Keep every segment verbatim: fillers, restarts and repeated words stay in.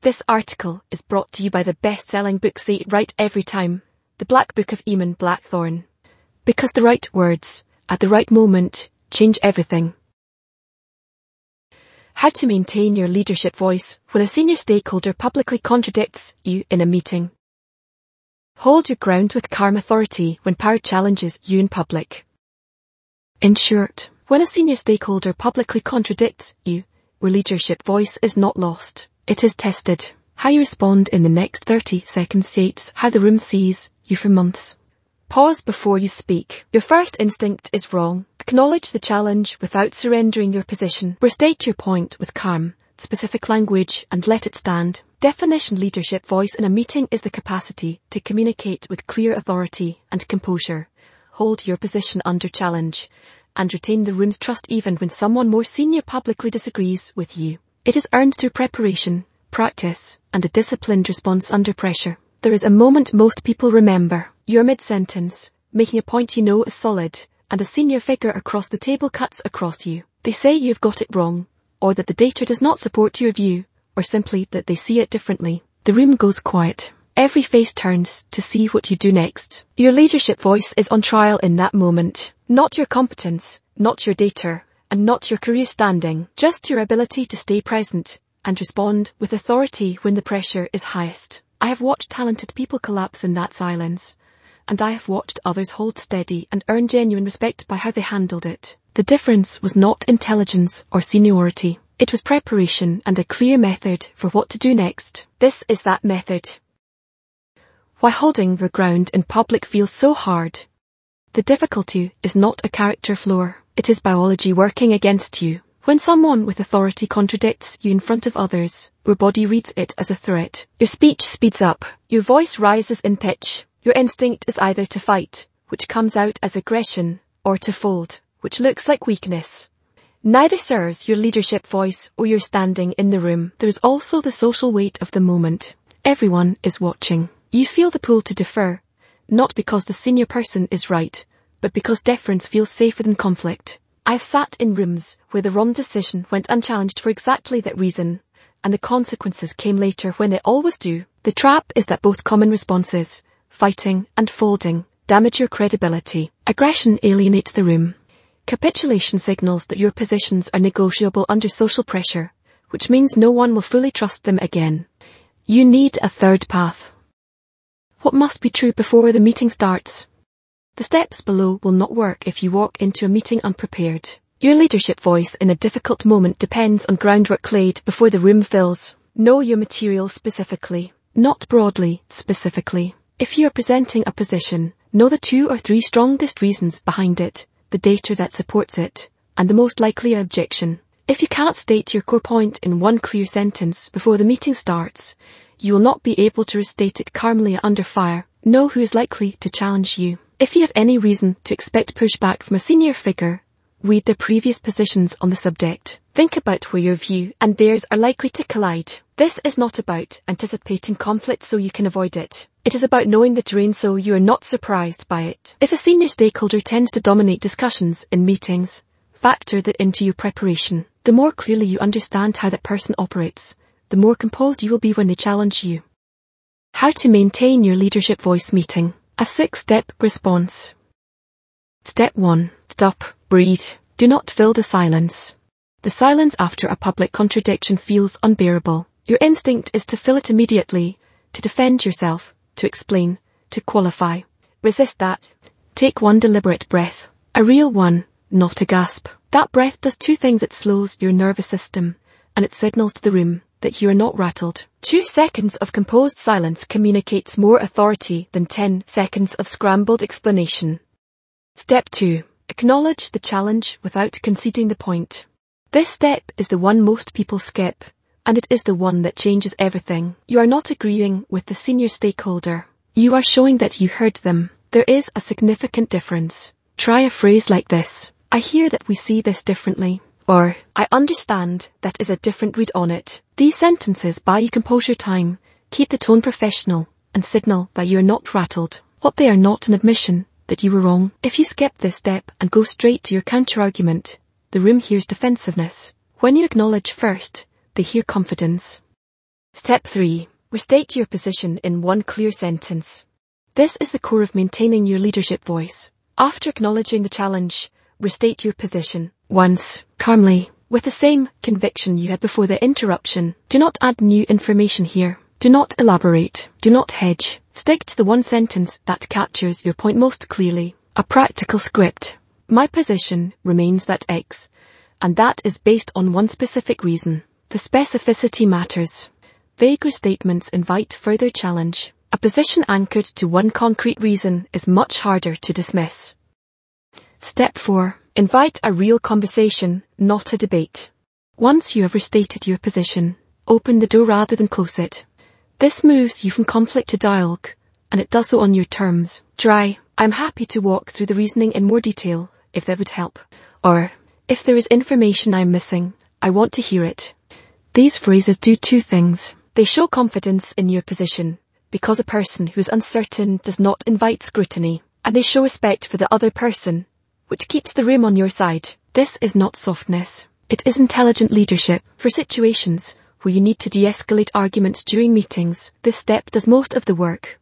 This article is brought to you by the best-selling book Say It Right Every Time, The Black Book of Eamon Blackthorne. Because the right words, at the right moment, change everything. How to maintain your leadership voice when a senior stakeholder publicly contradicts you in a meeting. Hold your ground with calm authority when power challenges you in public. In short, when a senior stakeholder publicly contradicts you, your leadership voice is not lost. It is tested. How you respond in the next thirty seconds shapes how the room sees you for months. Pause before you speak. Your first instinct is wrong. Acknowledge the challenge without surrendering your position. Restate your point with calm, specific language and let it stand. Definition: leadership voice in a meeting is the capacity to communicate with clear authority and composure. Hold your position under challenge and retain the room's trust even when someone more senior publicly disagrees with you. It is earned through preparation, practice, and a disciplined response under pressure. There is a moment most people remember. You're mid-sentence, making a point you know is solid, and a senior figure across the table cuts across you. They say you've got it wrong, or that the data does not support your view, or simply that they see it differently. The room goes quiet. Every face turns to see what you do next. Your leadership voice is on trial in that moment. Not your competence, not your data, and not your career standing, just your ability to stay present and respond with authority when the pressure is highest. I have watched talented people collapse in that silence, and I have watched others hold steady and earn genuine respect by how they handled it. The difference was not intelligence or seniority. It was preparation and a clear method for what to do next. This is that method. Why holding your ground in public feels so hard. The difficulty is not a character flaw. It is biology working against you. When someone with authority contradicts you in front of others, your body reads it as a threat. Your speech speeds up. Your voice rises in pitch. Your instinct is either to fight, which comes out as aggression, or to fold, which looks like weakness. Neither serves your leadership voice or your standing in the room. There is also the social weight of the moment. Everyone is watching. You feel the pull to defer, not because the senior person is right, but because deference feels safer than conflict. I've sat in rooms where the wrong decision went unchallenged for exactly that reason, and the consequences came later when they always do. The trap is that both common responses, fighting and folding, damage your credibility. Aggression alienates the room. Capitulation signals that your positions are negotiable under social pressure, which means no one will fully trust them again. You need a third path. What must be true before the meeting starts? The steps below will not work if you walk into a meeting unprepared. Your leadership voice in a difficult moment depends on groundwork laid before the room fills. Know your material specifically, not broadly, specifically. If you are presenting a position, know the two or three strongest reasons behind it, the data that supports it, and the most likely objection. If you cannot state your core point in one clear sentence before the meeting starts, you will not be able to restate it calmly under fire. Know who is likely to challenge you. If you have any reason to expect pushback from a senior figure, read their previous positions on the subject. Think about where your view and theirs are likely to collide. This is not about anticipating conflict so you can avoid it. It is about knowing the terrain so you are not surprised by it. If a senior stakeholder tends to dominate discussions in meetings, factor that into your preparation. The more clearly you understand how that person operates, the more composed you will be when they challenge you. How to maintain your leadership voice meeting. A six-step response. Step one. Stop, breathe. Do not fill the silence. The silence after a public contradiction feels unbearable. Your instinct is to fill it immediately, to defend yourself, to explain, to qualify. Resist that. Take one deliberate breath. A real one, not a gasp. That breath does two things. It slows your nervous system, and it signals to the room that you are not rattled. Two seconds of composed silence communicates more authority than ten seconds of scrambled explanation. Step two. Acknowledge the challenge without conceding the point. This step is the one most people skip, and it is the one that changes everything. You are not agreeing with the senior stakeholder. You are showing that you heard them. There is a significant difference. Try a phrase like this. I hear that we see this differently. Or, I understand that is a different read on it. These sentences buy you composure time, keep the tone professional, and signal that you are not rattled. What they are not an admission that you were wrong. If you skip this step and go straight to your counter-argument, the room hears defensiveness. When you acknowledge first, they hear confidence. Step three. Restate your position in one clear sentence. This is the core of maintaining your leadership voice. After acknowledging the challenge, restate your position. Once, calmly, with the same conviction you had before the interruption. Do not add new information here. Do not elaborate. Do not hedge. Stick to the one sentence that captures your point most clearly. A practical script. My position remains that X, and that is based on one specific reason. The specificity matters. Vague statements invite further challenge. A position anchored to one concrete reason is much harder to dismiss. Step four. Invite a real conversation, not a debate. Once you have restated your position, open the door rather than close it. This moves you from conflict to dialogue, and it does so on your terms. Try, I'm happy to walk through the reasoning in more detail, if that would help. Or, if there is information I'm missing, I want to hear it. These phrases do two things. They show confidence in your position, because a person who is uncertain does not invite scrutiny, and they show respect for the other person, which keeps the room on your side. This is not softness. It is intelligent leadership. For situations where you need to de-escalate arguments during meetings, this step does most of the work.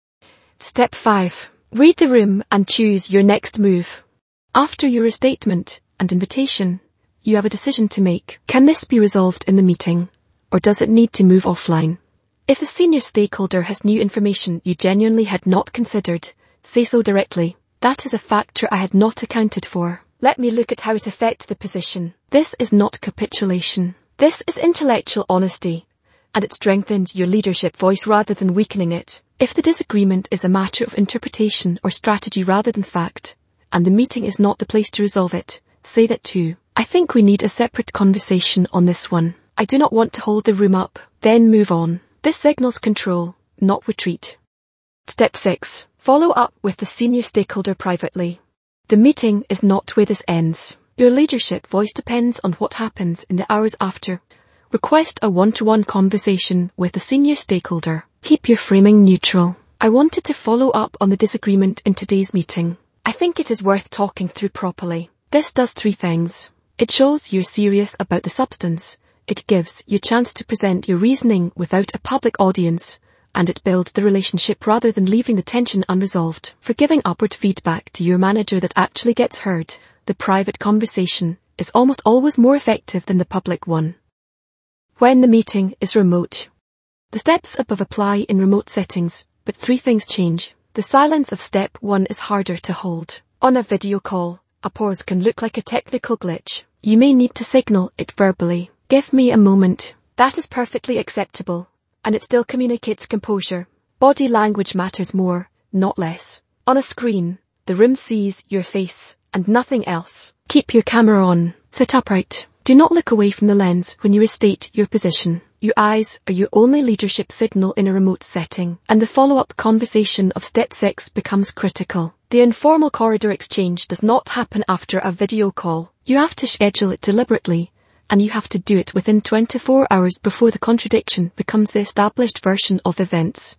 Step five. Read the room and choose your next move. After your restatement and invitation, you have a decision to make. Can this be resolved in the meeting, or does it need to move offline? If the senior stakeholder has new information you genuinely had not considered, say so directly. That is a factor I had not accounted for. Let me look at how it affects the position. This is not capitulation. This is intellectual honesty, and it strengthens your leadership voice rather than weakening it. If the disagreement is a matter of interpretation or strategy rather than fact, and the meeting is not the place to resolve it, say that too. I think we need a separate conversation on this one. I do not want to hold the room up, then move on. This signals control, not retreat. Step six. Follow up with the senior stakeholder privately. The meeting is not where this ends. Your leadership voice depends on what happens in the hours after. Request a one-to-one conversation with the senior stakeholder. Keep your framing neutral. I wanted to follow up on the disagreement in today's meeting. I think it is worth talking through properly. This does three things. It shows you're serious about the substance. It gives you a chance to present your reasoning without a public audience, and it builds the relationship rather than leaving the tension unresolved. For giving upward feedback to your manager that actually gets heard, the private conversation is almost always more effective than the public one. When the meeting is remote. The steps above apply in remote settings, but three things change. The silence of step one is harder to hold. On a video call, a pause can look like a technical glitch. You may need to signal it verbally. Give me a moment. That is perfectly acceptable, and it still communicates composure. Body language matters more, not less. On a screen, the room sees your face and nothing else. Keep your camera on. Sit upright. Do not look away from the lens when you restate your position. Your eyes are your only leadership signal in a remote setting, and the follow-up conversation of step six becomes critical. The informal corridor exchange does not happen after a video call. You have to schedule it deliberately, and you have to do it within twenty-four hours before the contradiction becomes the established version of events.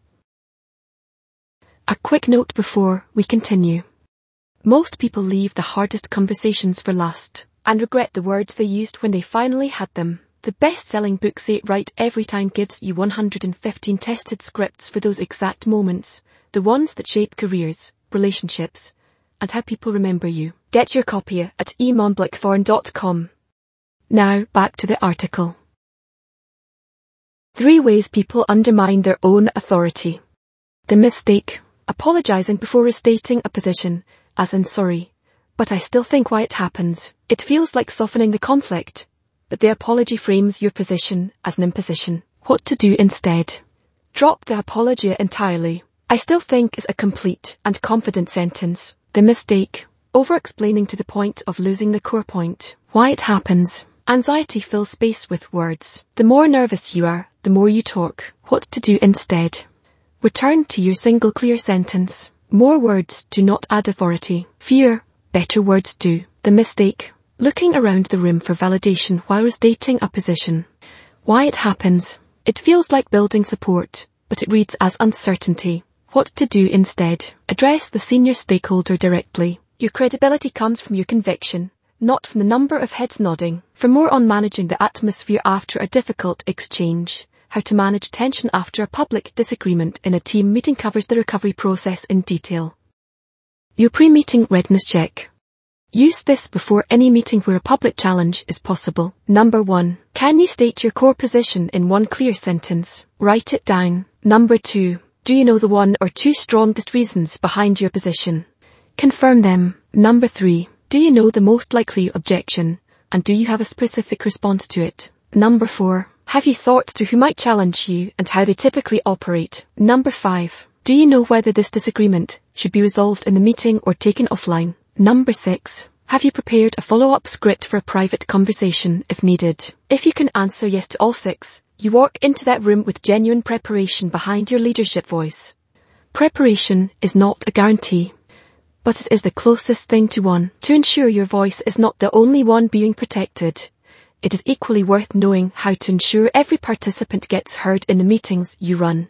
A quick note before we continue. Most people leave the hardest conversations for last, and regret the words they used when they finally had them. The best-selling book Say It Right Every Time gives you one hundred fifteen tested scripts for those exact moments, the ones that shape careers, relationships, and how people remember you. Get your copy at e monblackthorn dot com. Now, back to the article. Three ways people undermine their own authority. The mistake. Apologizing before restating a position, as in sorry, but I still think why it happens. It feels like softening the conflict, but the apology frames your position as an imposition. What to do instead? Drop the apology entirely. I still think is a complete and confident sentence. The mistake. Over-explaining to the point of losing the core point. Why it happens. Anxiety fills space with words. The more nervous you are, the more you talk. What to do instead? Return to your single clear sentence. More words do not add authority. Fear. Better words do. The mistake. Looking around the room for validation while restating a position. Why it happens. It feels like building support, but it reads as uncertainty. What to do instead. Address the senior stakeholder directly. Your credibility comes from your conviction, not from the number of heads nodding. For more on managing the atmosphere after a difficult exchange, How to manage tension after a public disagreement in a team meeting covers the recovery process in detail. Your pre-meeting readiness check. Use this before any meeting where a public challenge is possible. Number one. Can you state your core position in one clear sentence? Write it down. Number two. Do you know the one or two strongest reasons behind your position? Confirm them. Number three. Do you know the most likely objection, and do you have a specific response to it? Number four. Have you thought through who might challenge you and how they typically operate? Number five. Do you know whether this disagreement should be resolved in the meeting or taken offline? Number six. Have you prepared a follow-up script for a private conversation if needed? If you can answer yes to all six, you walk into that room with genuine preparation behind your leadership voice. Preparation is not a guarantee, but it is the closest thing to one. To ensure your voice is not the only one being protected, it is equally worth knowing how to ensure every participant gets heard in the meetings you run.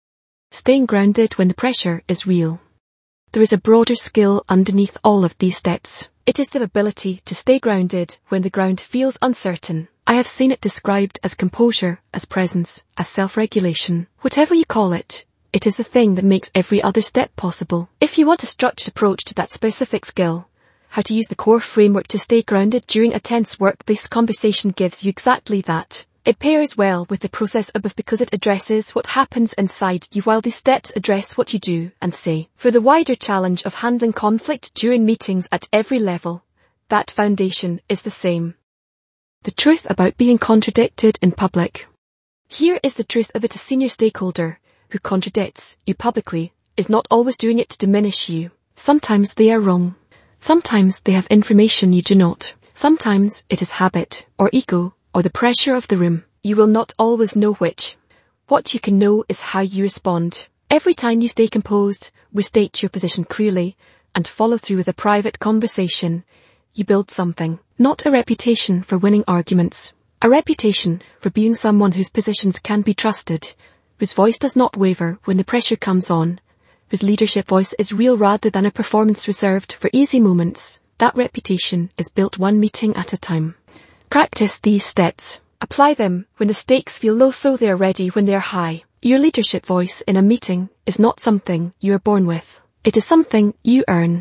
Staying grounded when the pressure is real. There is a broader skill underneath all of these steps. It is the ability to stay grounded when the ground feels uncertain. I have seen it described as composure, as presence, as self-regulation. Whatever you call it, it is the thing that makes every other step possible. If you want a structured approach to that specific skill, how to use the core framework to stay grounded during a tense work-based conversation gives you exactly that. It pairs well with the process above because it addresses what happens inside you while these steps address what you do and say. For the wider challenge of handling conflict during meetings at every level, that foundation is the same. The truth about being contradicted in public. Here is the truth of it: a senior stakeholder who contradicts you publicly is not always doing it to diminish you. Sometimes they are wrong. Sometimes they have information you do not. Sometimes it is habit, or ego, or the pressure of the room. You will not always know which. What you can know is how you respond. Every time you stay composed, restate your position clearly, and follow through with a private conversation, you build something. Not a reputation for winning arguments. A reputation for being someone whose positions can be trusted, whose voice does not waver when the pressure comes on, whose leadership voice is real rather than a performance reserved for easy moments. That reputation is built one meeting at a time. Practice these steps. Apply them when the stakes feel low so they are ready when they are high. Your leadership voice in a meeting is not something you are born with. It is something you earn.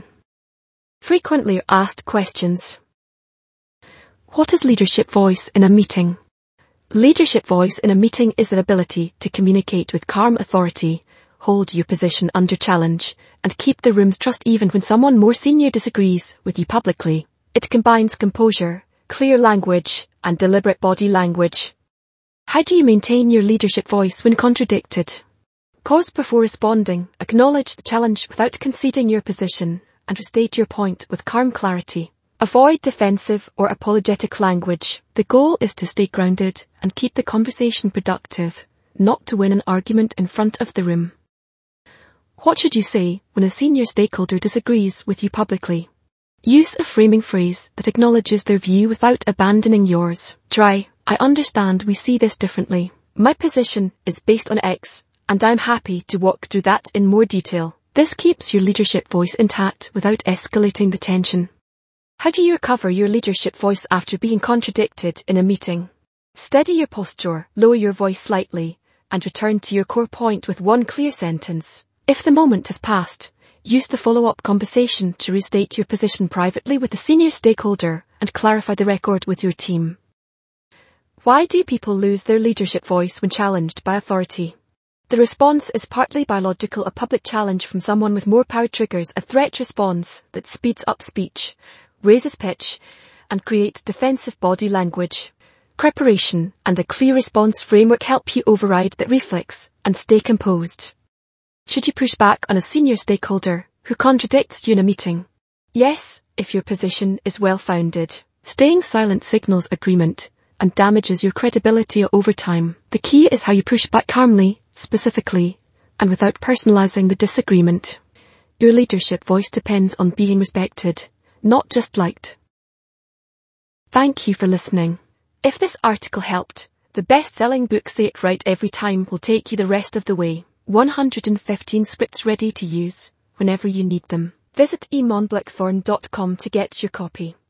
Frequently asked questions. What is leadership voice in a meeting? Leadership voice in a meeting is the ability to communicate with calm authority, hold your position under challenge, and keep the room's trust even when someone more senior disagrees with you publicly. It combines composure, clear language, and deliberate body language. How do you maintain your leadership voice when contradicted? Pause before responding, acknowledge the challenge without conceding your position, and restate your point with calm clarity. Avoid defensive or apologetic language. The goal is to stay grounded and keep the conversation productive, not to win an argument in front of the room. What should you say when a senior stakeholder disagrees with you publicly? Use a framing phrase that acknowledges their view without abandoning yours. Try, I understand we see this differently. My position is based on X, and I'm happy to walk through that in more detail. This keeps your leadership voice intact without escalating the tension. How do you recover your leadership voice after being contradicted in a meeting? Steady your posture, lower your voice slightly, and return to your core point with one clear sentence. If the moment has passed, use the follow-up conversation to restate your position privately with a senior stakeholder and clarify the record with your team. Why do people lose their leadership voice when challenged by authority? The response is partly biological. A public challenge from someone with more power triggers a threat response that speeds up speech, raises pitch, and creates defensive body language. Preparation and a clear response framework help you override that reflex and stay composed. Should you push back on a senior stakeholder who contradicts you in a meeting? Yes, if your position is well-founded. Staying silent signals agreement and damages your credibility over time. The key is how you push back calmly, specifically, and without personalizing the disagreement. Your leadership voice depends on being respected, not just liked. Thank you for listening. If this article helped, the best-selling book Say It Right Every Time will take you the rest of the way. one hundred fifteen scripts ready to use whenever you need them. Visit e mon blackthorn dot com to get your copy.